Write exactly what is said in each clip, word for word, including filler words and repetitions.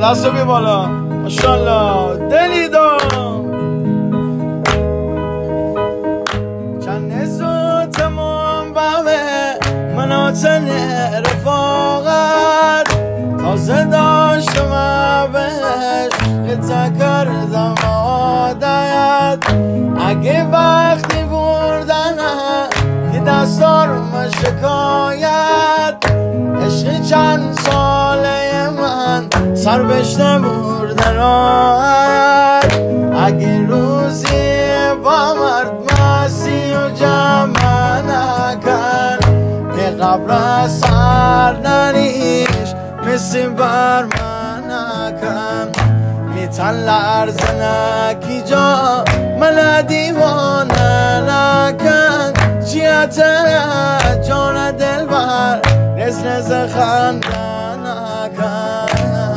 دست رو بی بالا ماشالله دلی دام چند زود تمام بمه مناطن رفاقت تازه داشتم بهش قطع کردم عادت اگه وقتی بردنم که دستارم شکایت عشق چند ساله من سر بشته برده راحت اگه روزی با مرد مستی و جمع نکن که قبر سر نریش مثل بر من نکن میتن لرزه نکی جا من دیوانه نکن چیت جان دل بر نز نز خنده نکن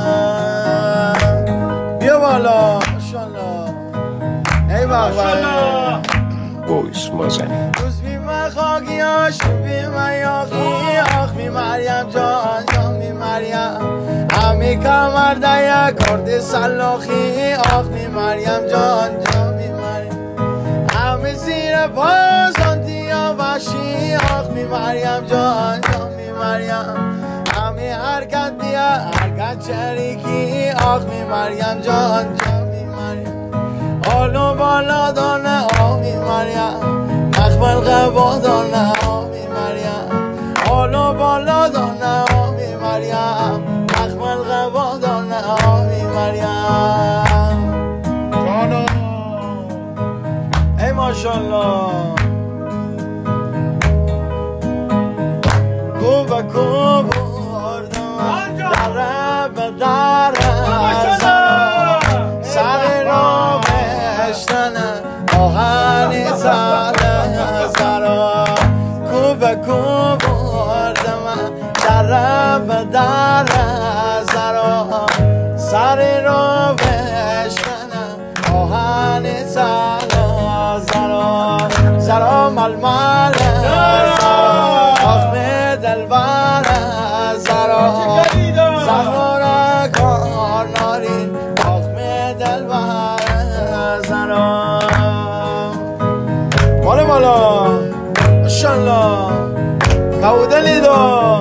بیا بالا ماشالله ای بابا بویس مازنی روز بی من خاکیاش بی من یاقی آخ بی مریم جان جان بی مریم همی کمر دیا کرد سلاخی آخ بی مریم جان جان بی مریم همی زیر پاسان دیا باشی آخ بی مریم جان جان بی مریم همی حرکت دیا حرکت چریکی آخ بی مریم جان جان بی مریم آلو بالا دانه آمی مریم مخبل قبا دانه آمی مریم آلو بالا دانه آمی مریم مخبل قبا دانه آمی مریم جانو ای ماشالله کوبه کوب بردم دره به دره سر را آهنی زده زرا کوبه کوب بردم در به در زرا سر رو بشکنم آهنی زده زرا زرا ململ زرا آخم دلبر زرا زهر کار نارین آخم دلبر زرا بالا بالا ماشالله کودلی دو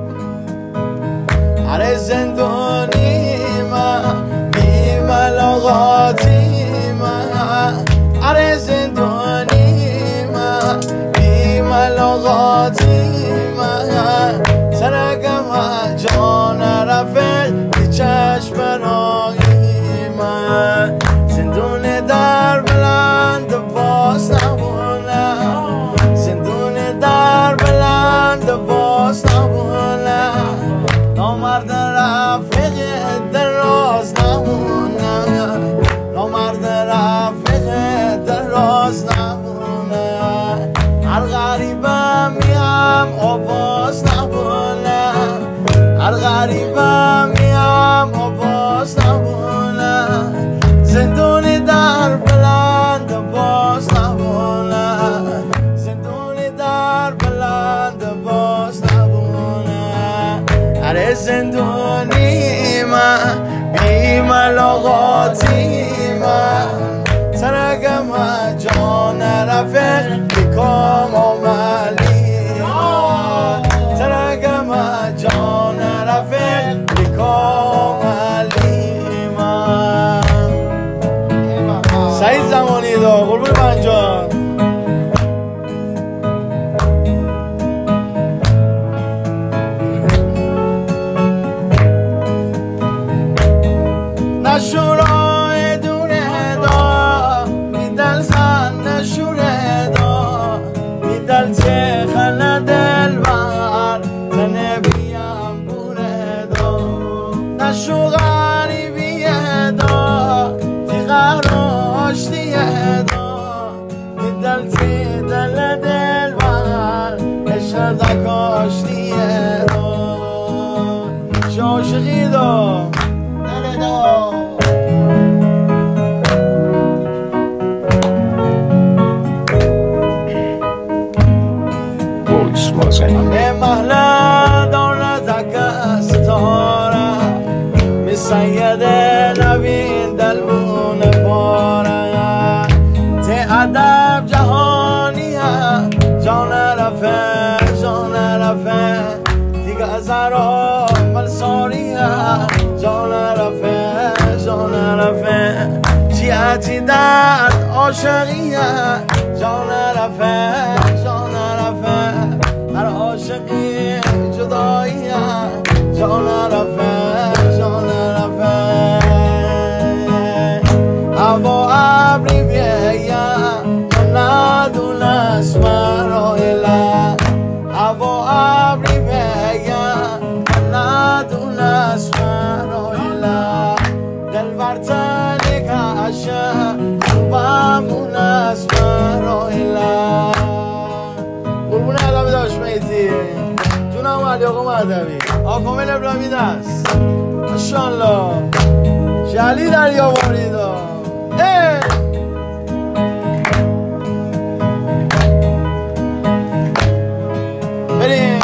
اره زندونی ما بی ملاقاتی ما اره زندونی ما بی ملاقاتی ما سرگم جان رفت بی چشم رایی ما زندون در بلند باز نمونم زندون در بلند باز نمونم نامرد رفیق دراز نمونم نامرد رفیق دراز نمونم هر غریبم میم آواز نمونم هر غریبم میم آواز نمونم زندون در بلند باز نمونه زندون در بلند باز نمونه اره زندونی من بی ملاقاتی من سرگم جان رفت بکام آملی سرگم جان رفت بکام آملی من سعید زمانی دا قربون پنجان نشورای دونه دا میدل زن نشوره دا میدل چه خنه دل بر زنه بیم بوره دا نشو غریبیه دا تیغه رو آشتیه دا میدل تی دل دل بر عشق دا کاشتیه دا شاشقی دا دل دا به محله دارد که ستاره مثل سید نوین دلمون پاره ته ادب جهانی جان رفه جان رفه دیگه از را ملساری جان رفه جان رفه جیعتی درد عاشقی جان رفه جان رفه هر عاشقی جدایی جان رفه جان رفه هوا ابری بیایم من ندونست مرایله هوا ابری بیایم من ندونست مرایله دلبر تنی کشه خوبمون است مرایله قربون ادبی داشت میتی جونم علی آقا مهدوی آقا کامل ابراهیمی دست ماشاءالله جلی دریا باریدا بریم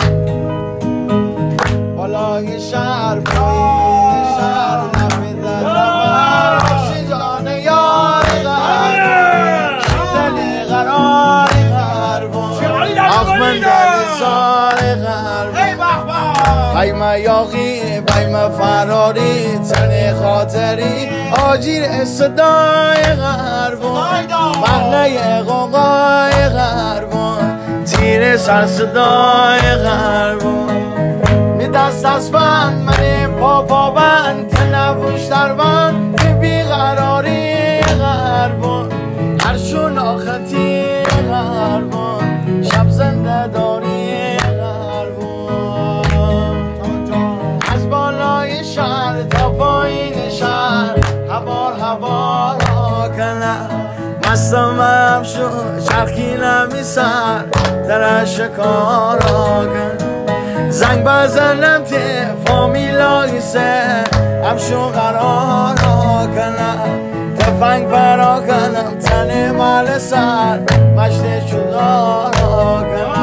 بالای شهر پایین شهر نمیده باشی جان یار غربان دلی قراری غربان آخ من دلی سال غربان بایمه یاقی بایمه فراری تن خاطری آجیر صدای غربان محله قوقای غربان تیر سر صدای غربان می دست از بند منی پا پا بند تنفوش در بند می بیقراری غربان هرشون آختی غربان شب زنده داری غربان از بالای شهر تا پایین شهر هوار هوار آکنه مستم همشو چرخی نمی سر ترش کار آکن زنگ بزنم ته فامیلای سه همشو قرار آکنم تفنگ پرا کنم تن مال سر مشت چوغار آکنم